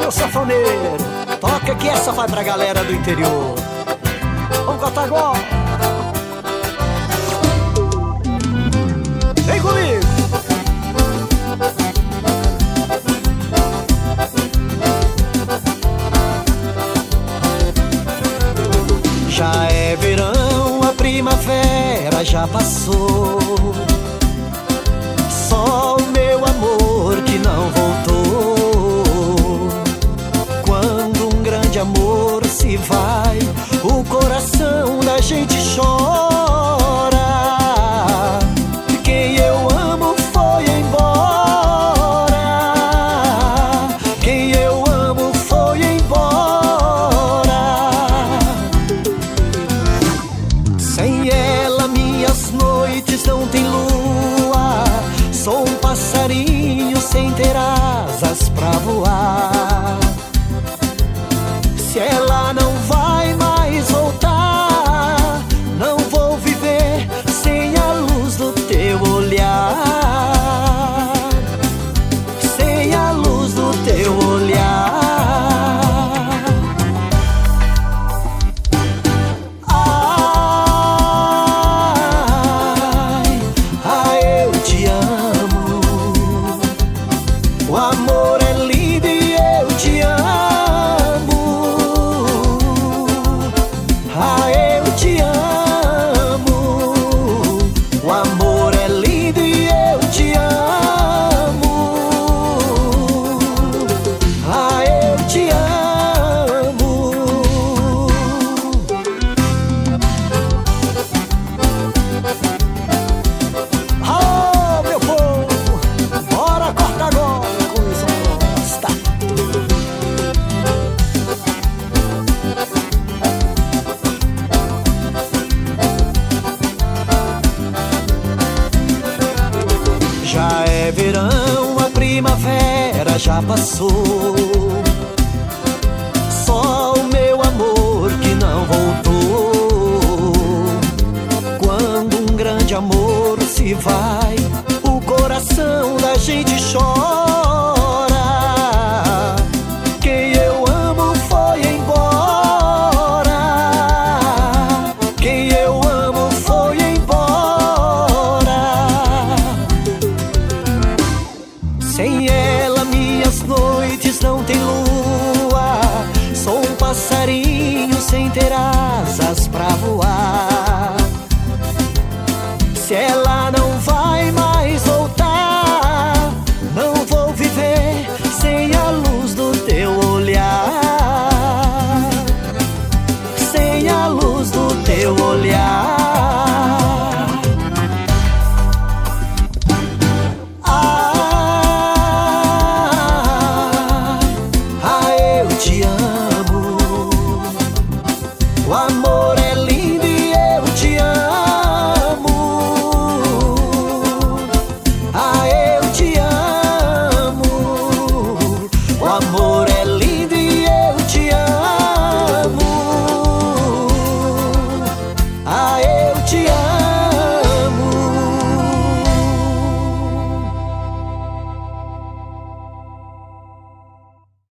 meu sanfoneiro, toca que essa vai pra galera do interior. Vamos cantar agora. Vem comigo. Já é verão, a primavera já passou. Só o meu amor que não voltou. Quando um grande amor se vai, o coração da gente chora. Quem eu amo foi embora. Quem eu amo foi embora. Sem ela minhas noites não tem lua. Sou um passarinho sem ter asas pra voar. Se ela não vai mais voltar, não vou viver sem a luz do teu olhar. Sem a luz do teu olhar. Ai, ai, eu te amo. O amor é lindo e eu te amo. Ah, eu te amo. O amor é lindo e eu te amo. Ah, eu te amo. Oh, meu povo, bora cortar agora com isso, gosta. Já é verão, a primavera já passou. Só o meu amor que não voltou. Quando um grande amor se vai, o coração da gente chora. Quem eu amo foi embora. Quem eu amo foi embora. Sem ela minhas noites não tem lua. Sou um passarinho sem ter asas pra voar. Se ela não vai mais